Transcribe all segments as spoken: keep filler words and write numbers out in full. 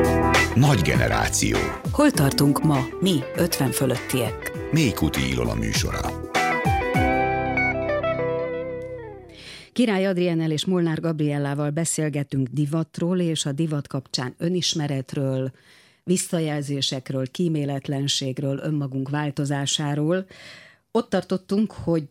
Nagy generáció. Hol tartunk ma, mi, ötven fölöttiek? Mélykuti Ilona műsora. Király Adriennel és Molnár Gabriellával beszélgetünk divatról, és a divat kapcsán önismeretről, visszajelzésekről, kíméletlenségről, önmagunk változásáról. Ott tartottunk, hogy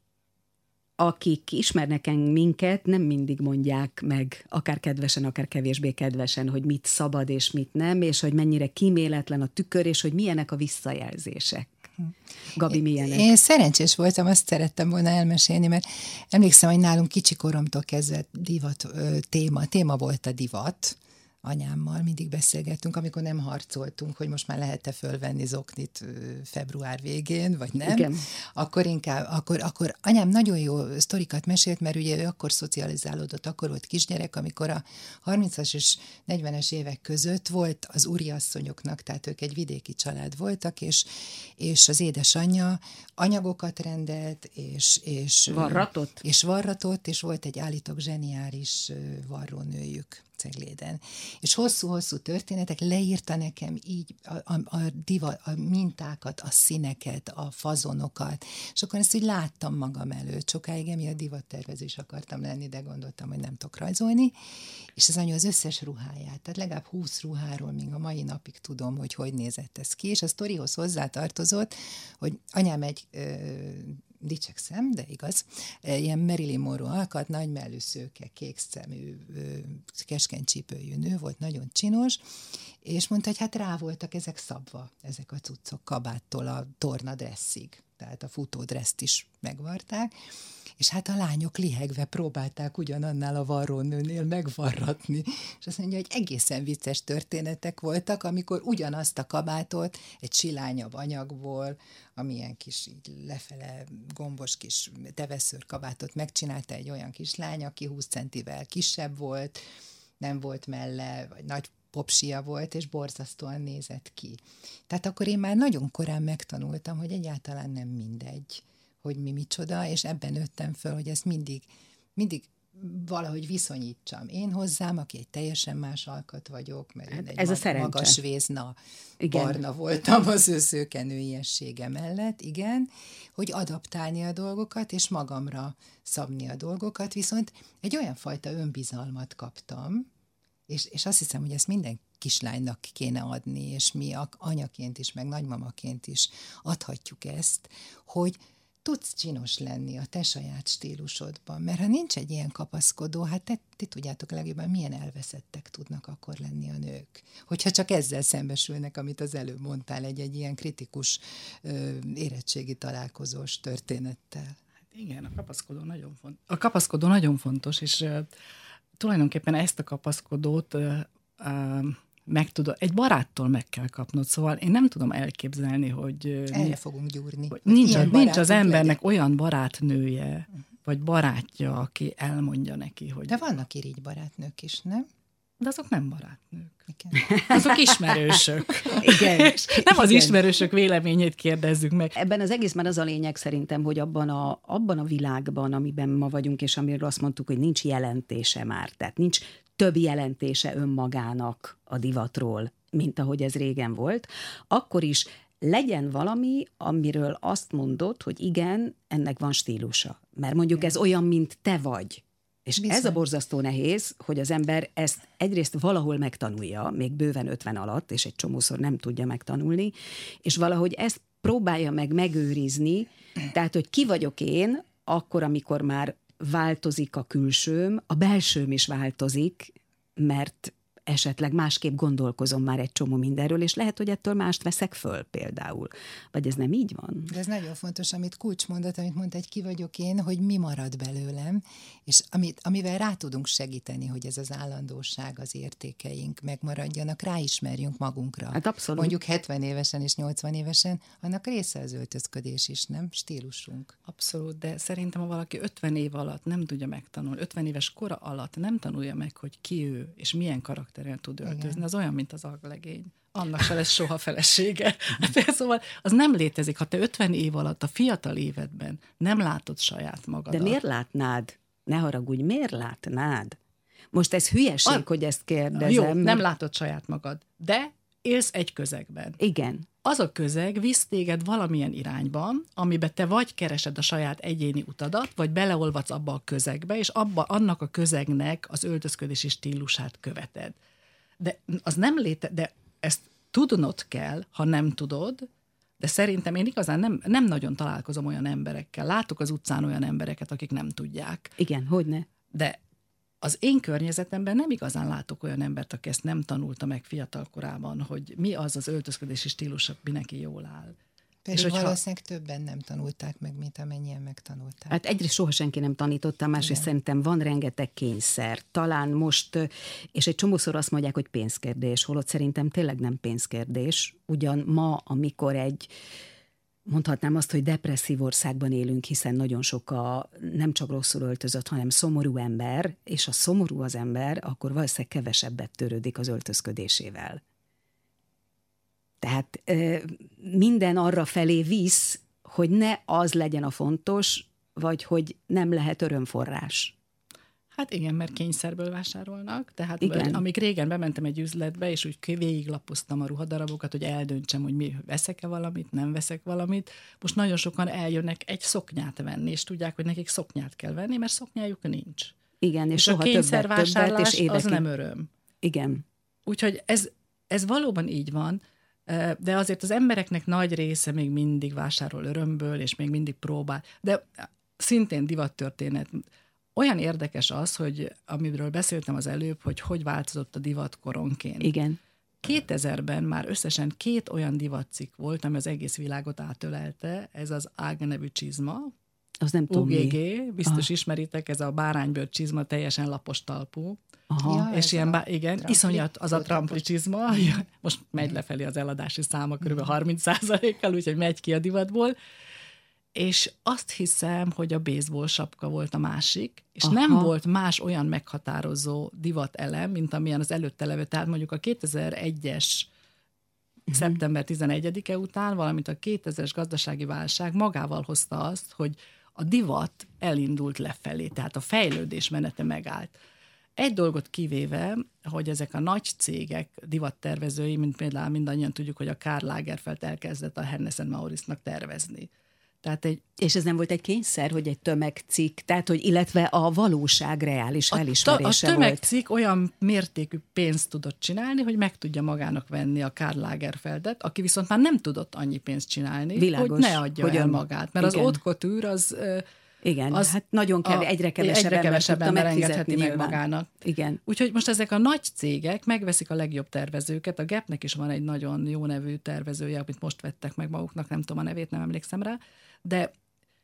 akik ismernek minket, nem mindig mondják meg, akár kedvesen, akár kevésbé kedvesen, hogy mit szabad és mit nem, és hogy mennyire kíméletlen a tükör, és hogy milyenek a visszajelzések. Gabi, milyenek? Én szerencsés voltam, azt szerettem volna elmesélni, mert emlékszem, hogy nálunk kicsi koromtól kezdve divat ö, téma. Téma volt a divat. Anyámmal mindig beszélgettünk, amikor nem harcoltunk, hogy most már lehet-e fölvenni zoknit február végén, vagy nem. Igen. Akkor inkább, akkor, akkor anyám nagyon jó sztorikat mesélt, mert ugye ő akkor szocializálódott, akkor volt kisgyerek, amikor a harmincas és negyvenes évek között volt az úriasszonyoknak, tehát ők egy vidéki család voltak, és, és az édesanyja anyagokat rendelt, és, és varratott? És varratott, és volt egy állítólag zseniális varrónőjük Cegléden. És hosszú-hosszú történetek, leírta nekem így a, a, a, diva, a mintákat, a színeket, a fazonokat, és akkor ezt úgy láttam magam előtt. Sokáig emiatt divattervezés akartam lenni, de gondoltam, hogy nem tudok rajzolni, és az anya az összes ruháját, tehát legalább húsz ruháról, még a mai napig tudom, hogy hogy nézett ez ki, és a sztorihoz hozzátartozott, hogy anyám egy ö, dicsekszem, de igaz, ilyen Marilyn Monroe alkat, nagymellű szőke, kék szemű, keskeny csípőjű nő volt, nagyon csinos, és mondta, hogy hát rá voltak ezek szabva, ezek a cuccok kabáttól a tornadresszig, tehát a futódreszt is megvarták, és hát a lányok lihegve próbálták ugyanannál a varrónőnél megvarratni. És azt mondja, hogy egészen vicces történetek voltak, amikor ugyanazt a kabátot egy silányabb anyagból, amilyen kis így lefele gombos kis teveszőr kabátot megcsinálta egy olyan kis lány, aki húsz centivel kisebb volt, nem volt melle, vagy nagy popsia volt, és borzasztóan nézett ki. Tehát akkor én már nagyon korán megtanultam, hogy egyáltalán nem mindegy, hogy mi micsoda, és ebben nőttem föl, hogy ezt mindig, mindig valahogy viszonyítsam. Én hozzám, aki egy teljesen más alkat vagyok, mert én egy Ez mag- a magas vézna, igen. barna voltam az ő szőkenőiessége mellett, igen, hogy adaptálni a dolgokat, és magamra szabni a dolgokat, viszont egy olyan fajta önbizalmat kaptam, és, és azt hiszem, hogy ezt minden kislánynak kéne adni, és mi anyaként is, meg nagymamaként is adhatjuk ezt, hogy tudsz csinos lenni a te saját stílusodban, mert ha nincs egy ilyen kapaszkodó, hát te, ti tudjátok legjobban, milyen elveszettek tudnak akkor lenni a nők. Hogyha csak ezzel szembesülnek, amit az előbb mondtál, egy-egy ilyen kritikus ö, érettségi találkozós történettel. Hát igen, a kapaszkodó nagyon fontos. A kapaszkodó nagyon fontos, és uh, tulajdonképpen ezt a kapaszkodót uh, uh, meg tudod, egy baráttól meg kell kapnod, szóval én nem tudom elképzelni, hogy... Erre mi, fogunk gyúrni. Hogy nincs, nincs az embernek legyen. Olyan barátnője, vagy barátja, aki elmondja neki, hogy... De vannak irigy barátnők is, nem? De azok nem barátnők. Igen. Azok ismerősök. Igen. Nem az Igen. ismerősök véleményét kérdezzük meg. Ebben az egészben az a lényeg szerintem, hogy abban a, abban a világban, amiben ma vagyunk, és amiről azt mondtuk, hogy nincs jelentése már, tehát nincs több jelentése önmagának a divatról, mint ahogy ez régen volt, akkor is legyen valami, amiről azt mondod, hogy igen, ennek van stílusa. Mert mondjuk ez olyan, mint te vagy. És bizony. Ez a borzasztó nehéz, hogy az ember ezt egyrészt valahol megtanulja, még bőven ötven alatt, és egy csomószor nem tudja megtanulni, és valahogy ezt próbálja meg megőrizni, tehát, hogy ki vagyok én, akkor, amikor már változik a külsőm, a belsőm is változik, mert esetleg másképp gondolkozom már egy csomó mindenről, és lehet, hogy ettől mást veszek föl például. Vagy ez nem így van? De ez nagyon fontos, amit kulcsmondat, amit mondta, hogy ki vagyok én, hogy mi marad belőlem, és amit, amivel rá tudunk segíteni, hogy ez az állandóság, az értékeink megmaradjanak, ráismerjünk magunkra. Hát abszolút. Mondjuk hetven évesen és nyolcvan évesen, annak része az öltözködés is, nem? Stílusunk. Abszolút, de szerintem, ha valaki ötven év alatt nem tudja megtanulni, ötven éves kora alatt nem tanulja meg, hogy ki ő, és milyen karakter tud öltözni. Igen. Az olyan, mint az aglegény. Annak se lesz soha felesége. Hát, szóval az nem létezik, ha te ötven év alatt a fiatal évedben nem látod saját magadat. De miért látnád? Ne haragudj, miért látnád? Most ez hülyeség, a, hogy ezt kérdezem. Jó, mert... nem látod saját magad, de élsz egy közegben. Igen. Az a közeg visz téged valamilyen irányban, amiben te vagy keresed a saját egyéni utadat, vagy beleolvadsz abba a közegbe, és abba, annak a közegnek az öltözködési stílusát követed. De az nem léte, de ezt tudnod kell, ha nem tudod, de szerintem én igazán nem, nem nagyon találkozom olyan emberekkel. Látok az utcán olyan embereket, akik nem tudják. Igen, hogyne. De az én környezetemben nem igazán látok olyan embert, aki ezt nem tanulta meg fiatal korában, hogy mi az az öltözködési stílus, ami neki jól áll. Pedig és hogyha... valószínűleg többen nem tanulták meg, mint amennyien megtanulták. Hát egyrészt soha senki nem tanította, másrészt szerintem van rengeteg kényszer. Talán most, és egy csomószor azt mondják, hogy pénzkérdés, holott szerintem tényleg nem pénzkérdés. Ugyan ma, amikor egy, mondhatnám azt, hogy depresszív országban élünk, hiszen nagyon sok a nem csak rosszul öltözött, hanem szomorú ember, és a szomorú az ember, akkor valószínűleg kevesebbet törődik az öltözködésével. Tehát minden arra felé visz, hogy ne az legyen a fontos, vagy hogy nem lehet örömforrás. Hát igen, mert kényszerből vásárolnak. Tehát igen. Amíg régen bementem egy üzletbe, és úgy végiglapoztam a ruhadarabokat, hogy eldöntsem, hogy mi, veszek-e valamit, nem veszek valamit. Most nagyon sokan eljönnek egy szoknyát venni, és tudják, hogy nekik szoknyát kell venni, mert szoknyájuk nincs. Igen, és, és soha a kényszervásárlás többet, többet, és az nem öröm. Igen. Úgyhogy ez, ez valóban így van, de azért az embereknek nagy része még mindig vásárol örömből, és még mindig próbál. De szintén divattörténet. Olyan érdekes az, hogy amiről beszéltem az előbb, hogy hogy változott a divat koronként. Igen. kétezerben már összesen két olyan divatcikk volt, ami az egész világot átölelte. Ez az á gé nevű csizma. Az nem tudom u gé gé, mi. biztos Aha. ismeritek, ez a báránybőr csizma, teljesen lapos talpú. Aha. Ja, és ilyen, bá- igen, trampli, iszonyat az a trampli csizma. Most megy lefelé az eladási száma kb. harminc százalékkal, úgyhogy megy ki a divatból. És azt hiszem, hogy a baseball sapka volt a másik, és Aha. nem volt más olyan meghatározó divatelem, mint amilyen az előtte levő. Tehát mondjuk a kétezer-egyes uh-huh. szeptember tizenegyedike után, valamint a kétezres gazdasági válság magával hozta azt, hogy a divat elindult lefelé, tehát a fejlődés menete megállt. Egy dolgot kivéve, hogy ezek a nagy cégek divattervezői, mint például mindannyian tudjuk, hogy a Karl Lagerfeld elkezdett a Hennes and Mauritsnak tervezni. Tehát egy, és ez nem volt egy kényszer, hogy egy tömegcikk, tehát hogy illetve a valóság reális felismerése volt. A, a tömegcikk olyan mértékű pénzt tudott csinálni, hogy meg tudja magának venni a Karl Lagerfeldet, aki viszont már nem tudott annyi pénzt csinálni, Világos, hogy ne adja hogy el magát. Mert igen. az haute couture az... Igen, az hát nagyon kevés, egyre kevesebb, egyre kevesebb ember engedheti meg nyilván. magának. Igen. Úgyhogy most ezek a nagy cégek megveszik a legjobb tervezőket. A Gapnek is van egy nagyon jó nevű tervezője, amit most vettek meg maguknak, nem tudom a nevét, nem emlékszem rá, de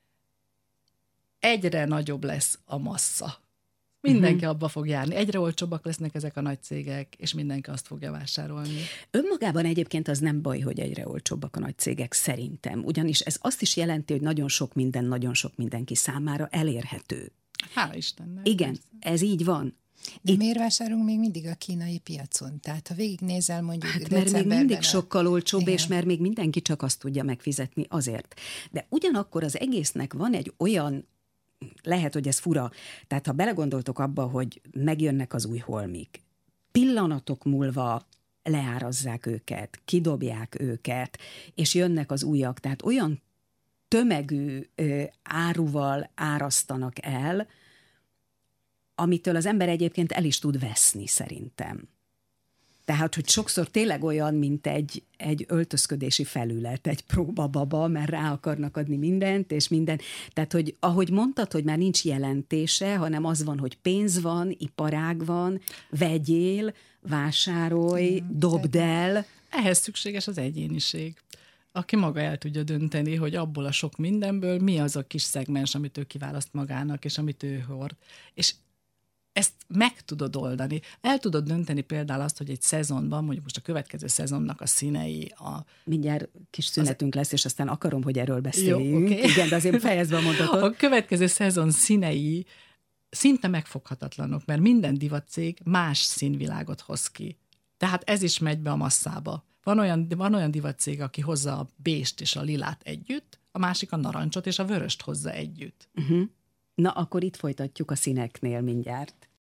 egyre nagyobb lesz a massza. Mindenki uh-huh. abba fog járni. Egyre olcsóbbak lesznek ezek a nagy cégek, és mindenki azt fogja vásárolni. Önmagában egyébként az nem baj, hogy egyre olcsóbbak a nagy cégek, szerintem. Ugyanis ez azt is jelenti, hogy nagyon sok minden, nagyon sok mindenki számára elérhető. Hála Istennek. Igen, ez így van. De Itt... miért vásárolunk még mindig a kínai piacon? Tehát ha végignézel mondjuk hát, mert még mindig a... sokkal olcsóbb, igen. és mert még mindenki csak azt tudja megfizetni azért. De ugyanakkor az egésznek van egy olyan, lehet, hogy ez fura, tehát ha belegondoltok abba, hogy megjönnek az új holmik, pillanatok múlva leárazzák őket, kidobják őket, és jönnek az újak, tehát olyan tömegű ö, áruval árasztanak el, amitől az ember egyébként el is tud veszni, szerintem. Tehát, hogy sokszor tényleg olyan, mint egy, egy öltözködési felület, egy próbababa, mert rá akarnak adni mindent, és minden. Tehát, hogy ahogy mondtad, hogy már nincs jelentése, hanem az van, hogy pénz van, iparág van, vegyél, vásárolj, hmm, dobd el. Ehhez szükséges az egyéniség. Aki maga el tudja dönteni, hogy abból a sok mindenből mi az a kis szegmens, amit ő kiválaszt magának, és amit ő hord. És ezt meg tudod oldani. El tudod dönteni például azt, hogy egy szezonban, mondjuk most a következő szezonnak a színei... A, mindjárt kis szünetünk az... lesz, és aztán akarom, hogy erről beszéljünk. Jó, okay. Igen, de azért fejezd be a mondatot. A következő szezon színei szinte megfoghatatlanok, mert minden divatcég más színvilágot hoz ki. Tehát ez is megy be a masszába. Van olyan, van olyan divatcég, aki hozza a bést és a lilát együtt, a másik a narancsot és a vöröst hozza együtt. Uh-huh. Na, akkor itt folytatjuk a színeknél mindjárt.